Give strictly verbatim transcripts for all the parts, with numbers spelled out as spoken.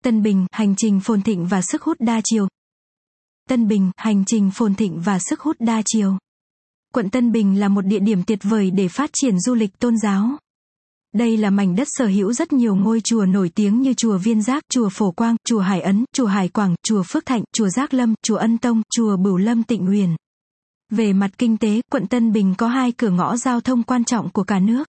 Tân Bình, hành trình phồn thịnh và sức hút đa chiều. Tân Bình, hành trình phồn thịnh và sức hút đa chiều. Quận Tân Bình là một địa điểm tuyệt vời để phát triển du lịch tôn giáo. Đây là mảnh đất sở hữu rất nhiều ngôi chùa nổi tiếng như chùa Viên Giác, chùa Phổ Quang, chùa Hải Ấn, chùa Hải Quảng, chùa Phước Thạnh, chùa Giác Lâm, chùa Ân Tông, chùa Bửu Lâm Tịnh Huyền. Về mặt kinh tế, quận Tân Bình có hai cửa ngõ giao thông quan trọng của cả nước.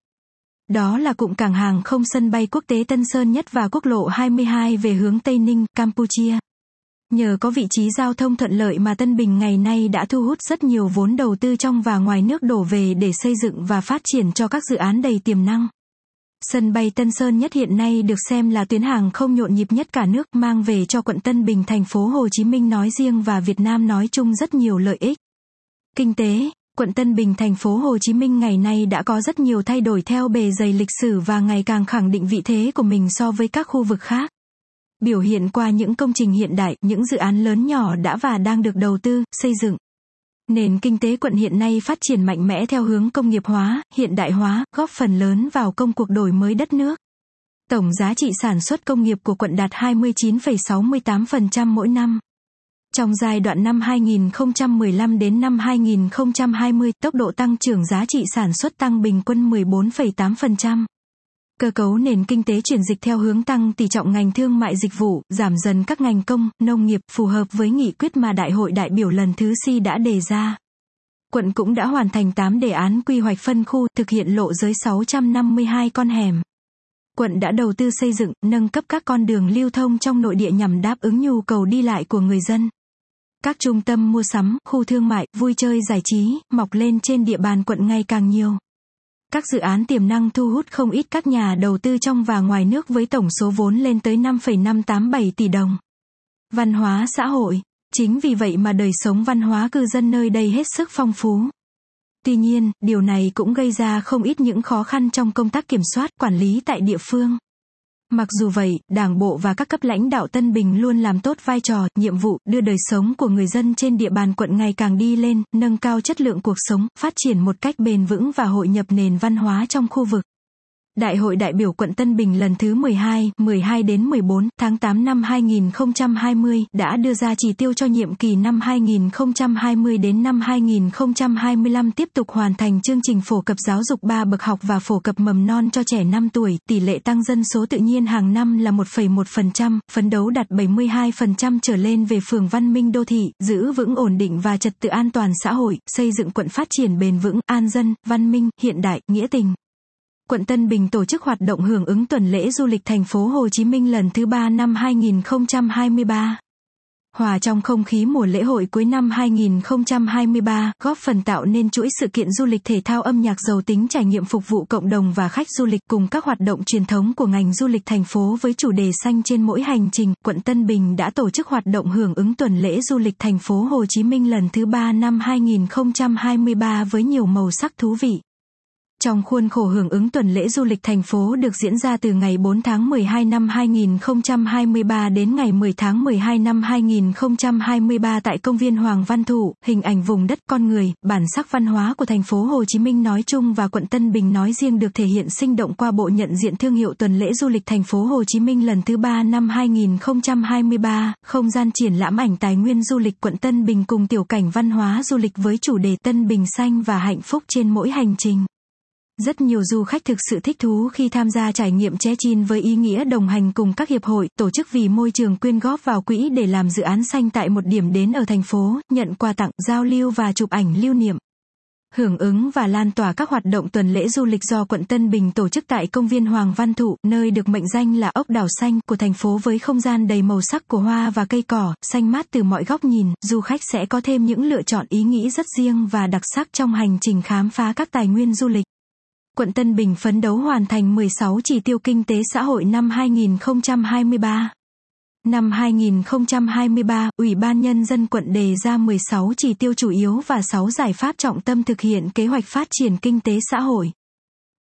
Đó là cụm cảng hàng không sân bay quốc tế Tân Sơn Nhất và quốc lộ hai mươi hai về hướng Tây Ninh, Campuchia. Nhờ có vị trí giao thông thuận lợi mà Tân Bình ngày nay đã thu hút rất nhiều vốn đầu tư trong và ngoài nước đổ về để xây dựng và phát triển cho các dự án đầy tiềm năng. Sân bay Tân Sơn Nhất hiện nay được xem là tuyến hàng không nhộn nhịp nhất cả nước, mang về cho quận Tân Bình thành phố Hồ Chí Minh nói riêng và Việt Nam nói chung rất nhiều lợi ích. Kinh tế, quận Tân Bình thành phố Hồ Chí Minh ngày nay đã có rất nhiều thay đổi theo bề dày lịch sử và ngày càng khẳng định vị thế của mình so với các khu vực khác. Biểu hiện qua những công trình hiện đại, những dự án lớn nhỏ đã và đang được đầu tư, xây dựng. Nền kinh tế quận hiện nay phát triển mạnh mẽ theo hướng công nghiệp hóa, hiện đại hóa, góp phần lớn vào công cuộc đổi mới đất nước. Tổng giá trị sản xuất công nghiệp của quận đạt hai mươi chín phẩy sáu mươi tám phần trăm mỗi năm. Trong giai đoạn năm hai nghìn không trăm mười lăm đến năm hai nghìn không trăm hai mươi, tốc độ tăng trưởng giá trị sản xuất tăng bình quân mười bốn phẩy tám phần trăm. Cơ cấu nền kinh tế chuyển dịch theo hướng tăng tỷ trọng ngành thương mại dịch vụ, giảm dần các ngành công, nông nghiệp, phù hợp với nghị quyết mà Đại hội đại biểu lần thứ C đã đề ra. Quận cũng đã hoàn thành tám đề án quy hoạch phân khu, thực hiện lộ giới sáu trăm năm mươi hai con hẻm. Quận đã đầu tư xây dựng, nâng cấp các con đường lưu thông trong nội địa nhằm đáp ứng nhu cầu đi lại của người dân. Các trung tâm mua sắm, khu thương mại, vui chơi giải trí, mọc lên trên địa bàn quận ngày càng nhiều. Các dự án tiềm năng thu hút không ít các nhà đầu tư trong và ngoài nước với tổng số vốn lên tới năm phẩy năm tám bảy tỷ đồng. Văn hóa xã hội. Chính vì vậy mà đời sống văn hóa cư dân nơi đây hết sức phong phú. Tuy nhiên, điều này cũng gây ra không ít những khó khăn trong công tác kiểm soát, quản lý tại địa phương. Mặc dù vậy, Đảng bộ và các cấp lãnh đạo Tân Bình luôn làm tốt vai trò, nhiệm vụ, đưa đời sống của người dân trên địa bàn quận ngày càng đi lên, nâng cao chất lượng cuộc sống, phát triển một cách bền vững và hội nhập nền văn hóa trong khu vực. Đại hội đại biểu quận Tân Bình lần thứ mười hai, mười hai đến mười bốn tháng tám năm hai nghìn không trăm hai mươi đã đưa ra chỉ tiêu cho nhiệm kỳ năm hai nghìn không trăm hai mươi đến năm hai nghìn không trăm hai mươi lăm tiếp tục hoàn thành chương trình phổ cập giáo dục ba bậc học và phổ cập mầm non cho trẻ năm tuổi, tỷ lệ tăng dân số tự nhiên hàng năm là một phẩy một phần trăm, phấn đấu đạt bảy mươi hai phần trăm trở lên về phường văn minh đô thị, giữ vững ổn định và trật tự an toàn xã hội, xây dựng quận phát triển bền vững, an dân, văn minh, hiện đại, nghĩa tình. Quận Tân Bình tổ chức hoạt động hưởng ứng tuần lễ du lịch thành phố Hồ Chí Minh lần thứ ba năm hai nghìn không trăm hai mươi ba. Hòa trong không khí mùa lễ hội cuối năm hai nghìn không trăm hai mươi ba, góp phần tạo nên chuỗi sự kiện du lịch thể thao âm nhạc giàu tính trải nghiệm phục vụ cộng đồng và khách du lịch cùng các hoạt động truyền thống của ngành du lịch thành phố với chủ đề xanh trên mỗi hành trình. Quận Tân Bình đã tổ chức hoạt động hưởng ứng tuần lễ du lịch thành phố Hồ Chí Minh lần thứ ba năm hai nghìn không trăm hai mươi ba với nhiều màu sắc thú vị. Trong khuôn khổ hưởng ứng tuần lễ du lịch thành phố được diễn ra từ ngày bốn tháng mười hai năm hai nghìn không trăm hai mươi ba đến ngày mười tháng mười hai năm hai nghìn không trăm hai mươi ba tại công viên Hoàng Văn Thụ, hình ảnh vùng đất con người, bản sắc văn hóa của thành phố Hồ Chí Minh nói chung và quận Tân Bình nói riêng được thể hiện sinh động qua bộ nhận diện thương hiệu tuần lễ du lịch thành phố Hồ Chí Minh lần thứ ba năm hai nghìn không trăm hai mươi ba, không gian triển lãm ảnh tài nguyên du lịch quận Tân Bình cùng tiểu cảnh văn hóa du lịch với chủ đề Tân Bình xanh và hạnh phúc trên mỗi hành trình. Rất nhiều du khách thực sự thích thú khi tham gia trải nghiệm check-in với ý nghĩa đồng hành cùng các hiệp hội, tổ chức vì môi trường quyên góp vào quỹ để làm dự án xanh tại một điểm đến ở thành phố, nhận quà tặng, giao lưu và chụp ảnh lưu niệm. Hưởng ứng và lan tỏa các hoạt động tuần lễ du lịch do quận Tân Bình tổ chức tại công viên Hoàng Văn Thụ, nơi được mệnh danh là ốc đảo xanh của thành phố với không gian đầy màu sắc của hoa và cây cỏ, xanh mát từ mọi góc nhìn, du khách sẽ có thêm những lựa chọn ý nghĩ rất riêng và đặc sắc trong hành trình khám phá các tài nguyên du lịch. Quận Tân Bình phấn đấu hoàn thành mười sáu chỉ tiêu kinh tế xã hội năm hai nghìn không trăm hai mươi ba. Năm hai nghìn không trăm hai mươi ba, Ủy ban Nhân dân quận đề ra mười sáu chỉ tiêu chủ yếu và sáu giải pháp trọng tâm thực hiện kế hoạch phát triển kinh tế xã hội.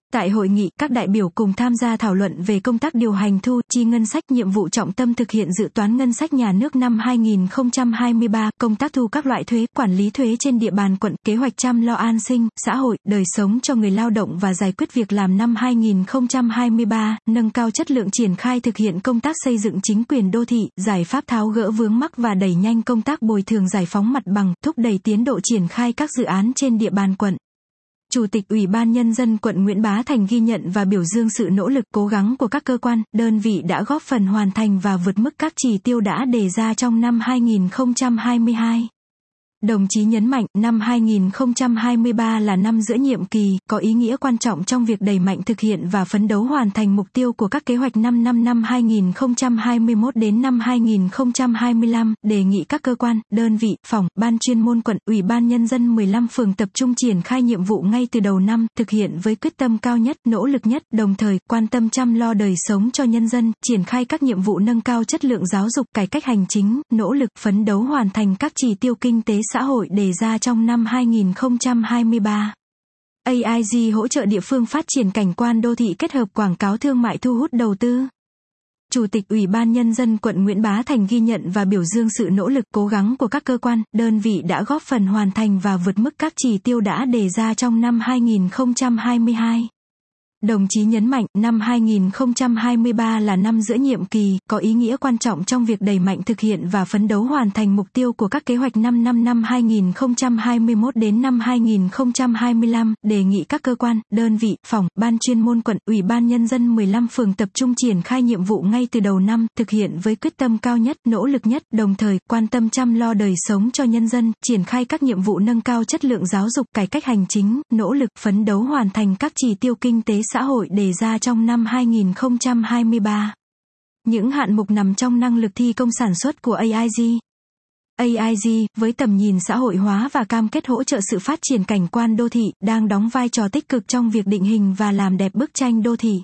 Tại hội nghị, các đại biểu cùng tham gia thảo luận về công tác điều hành thu chi ngân sách, nhiệm vụ trọng tâm thực hiện dự toán ngân sách nhà nước năm hai nghìn không trăm hai mươi ba, công tác thu các loại thuế, quản lý thuế trên địa bàn quận, kế hoạch chăm lo an sinh, xã hội, đời sống cho người lao động và giải quyết việc làm năm hai nghìn không trăm hai mươi ba, nâng cao chất lượng triển khai thực hiện công tác xây dựng chính quyền đô thị, giải pháp tháo gỡ vướng mắc và đẩy nhanh công tác bồi thường giải phóng mặt bằng, thúc đẩy tiến độ triển khai các dự án trên địa bàn quận. Chủ tịch Ủy ban Nhân dân quận Nguyễn Bá Thành ghi nhận và biểu dương sự nỗ lực, cố gắng của các cơ quan, đơn vị đã góp phần hoàn thành và vượt mức các chỉ tiêu đã đề ra trong năm hai nghìn không trăm hai mươi hai. Đồng chí nhấn mạnh, năm hai nghìn không trăm hai mươi ba là năm giữa nhiệm kỳ, có ý nghĩa quan trọng trong việc đẩy mạnh thực hiện và phấn đấu hoàn thành mục tiêu của các kế hoạch năm năm năm hai nghìn không trăm hai mươi mốt đến năm hai nghìn không trăm hai mươi lăm, đề nghị các cơ quan, đơn vị, phòng, ban chuyên môn quận, Ủy ban Nhân dân mười lăm phường tập trung triển khai nhiệm vụ ngay từ đầu năm, thực hiện với quyết tâm cao nhất, nỗ lực nhất, đồng thời, quan tâm chăm lo đời sống cho nhân dân, triển khai các nhiệm vụ nâng cao chất lượng giáo dục, cải cách hành chính, nỗ lực phấn đấu hoàn thành các chỉ tiêu kinh tế xã hội đề ra trong năm hai nghìn không trăm hai mươi ba. a i giê hỗ trợ địa phương phát triển cảnh quan đô thị kết hợp quảng cáo thương mại thu hút đầu tư. Chủ tịch Ủy ban Nhân dân quận Nguyễn Bá Thành ghi nhận và biểu dương sự nỗ lực, cố gắng của các cơ quan, đơn vị đã góp phần hoàn thành và vượt mức các chỉ tiêu đã đề ra trong năm hai nghìn không trăm hai mươi hai. Đồng chí nhấn mạnh, năm hai nghìn không trăm hai mươi ba là năm giữa nhiệm kỳ, có ý nghĩa quan trọng trong việc đẩy mạnh thực hiện và phấn đấu hoàn thành mục tiêu của các kế hoạch năm năm năm hai nghìn không trăm hai mươi mốt đến năm hai nghìn không trăm hai mươi lăm, đề nghị các cơ quan, đơn vị, phòng, ban chuyên môn quận, Ủy ban Nhân dân mười lăm phường tập trung triển khai nhiệm vụ ngay từ đầu năm, thực hiện với quyết tâm cao nhất, nỗ lực nhất, đồng thời, quan tâm chăm lo đời sống cho nhân dân, triển khai các nhiệm vụ nâng cao chất lượng giáo dục, cải cách hành chính, nỗ lực phấn đấu hoàn thành các chỉ tiêu kinh tế xã hội đề ra trong năm hai nghìn không trăm hai mươi ba. Những hạng mục nằm trong năng lực thi công sản xuất của a i giê. a i giê, với tầm nhìn xã hội hóa và cam kết hỗ trợ sự phát triển cảnh quan đô thị, đang đóng vai trò tích cực trong việc định hình và làm đẹp bức tranh đô thị.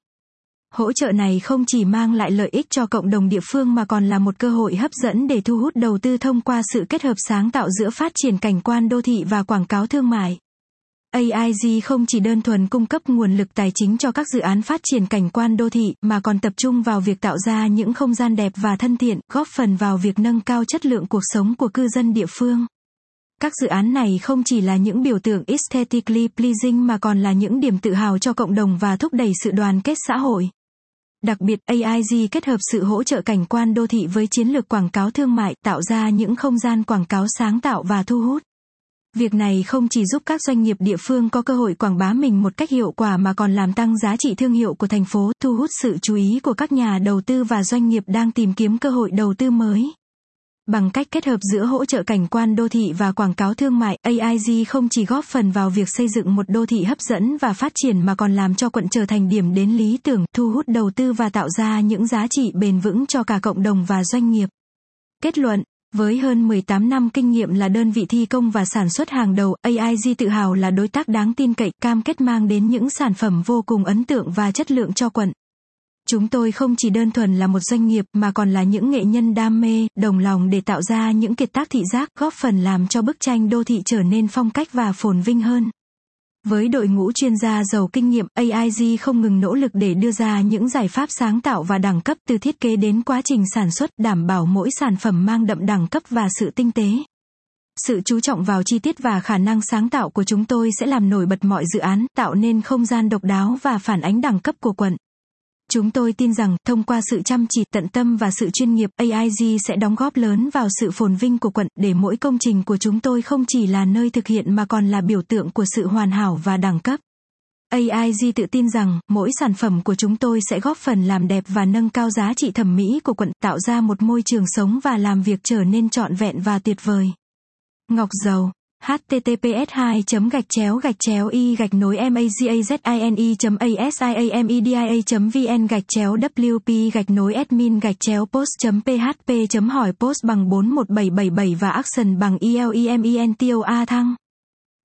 Hỗ trợ này không chỉ mang lại lợi ích cho cộng đồng địa phương mà còn là một cơ hội hấp dẫn để thu hút đầu tư thông qua sự kết hợp sáng tạo giữa phát triển cảnh quan đô thị và quảng cáo thương mại. a i giê không chỉ đơn thuần cung cấp nguồn lực tài chính cho các dự án phát triển cảnh quan đô thị, mà còn tập trung vào việc tạo ra những không gian đẹp và thân thiện, góp phần vào việc nâng cao chất lượng cuộc sống của cư dân địa phương. Các dự án này không chỉ là những biểu tượng aesthetically pleasing mà còn là những điểm tự hào cho cộng đồng và thúc đẩy sự đoàn kết xã hội. Đặc biệt, a i giê kết hợp sự hỗ trợ cảnh quan đô thị với chiến lược quảng cáo thương mại, tạo ra những không gian quảng cáo sáng tạo và thu hút. Việc này không chỉ giúp các doanh nghiệp địa phương có cơ hội quảng bá mình một cách hiệu quả mà còn làm tăng giá trị thương hiệu của thành phố, thu hút sự chú ý của các nhà đầu tư và doanh nghiệp đang tìm kiếm cơ hội đầu tư mới. Bằng cách kết hợp giữa hỗ trợ cảnh quan đô thị và quảng cáo thương mại, a i giê không chỉ góp phần vào việc xây dựng một đô thị hấp dẫn và phát triển mà còn làm cho quận trở thành điểm đến lý tưởng, thu hút đầu tư và tạo ra những giá trị bền vững cho cả cộng đồng và doanh nghiệp. Kết luận. Với hơn mười tám năm kinh nghiệm là đơn vị thi công và sản xuất hàng đầu, a i giê tự hào là đối tác đáng tin cậy, cam kết mang đến những sản phẩm vô cùng ấn tượng và chất lượng cho quận. Chúng tôi không chỉ đơn thuần là một doanh nghiệp mà còn là những nghệ nhân đam mê, đồng lòng để tạo ra những kiệt tác thị giác, góp phần làm cho bức tranh đô thị trở nên phong cách và phồn vinh hơn. Với đội ngũ chuyên gia giàu kinh nghiệm, a i giê không ngừng nỗ lực để đưa ra những giải pháp sáng tạo và đẳng cấp từ thiết kế đến quá trình sản xuất, đảm bảo mỗi sản phẩm mang đậm đẳng cấp và sự tinh tế. Sự chú trọng vào chi tiết và khả năng sáng tạo của chúng tôi sẽ làm nổi bật mọi dự án, tạo nên không gian độc đáo và phản ánh đẳng cấp của quận. Chúng tôi tin rằng, thông qua sự chăm chỉ, tận tâm và sự chuyên nghiệp, a i giê sẽ đóng góp lớn vào sự phồn vinh của quận, để mỗi công trình của chúng tôi không chỉ là nơi thực hiện mà còn là biểu tượng của sự hoàn hảo và đẳng cấp. a i giê tự tin rằng, mỗi sản phẩm của chúng tôi sẽ góp phần làm đẹp và nâng cao giá trị thẩm mỹ của quận, tạo ra một môi trường sống và làm việc trở nên trọn vẹn và tuyệt vời. Ngọc Dầu h t t p s hai gạch chéo gạch chéo y gạch nối magazine chấm asiamedia chấm vn gạch chéo wp gạch nối admin gạch chéo post chấm php chấm hỏi post bằng bốn một bảy bảy bảy và action bằng elementoa thăng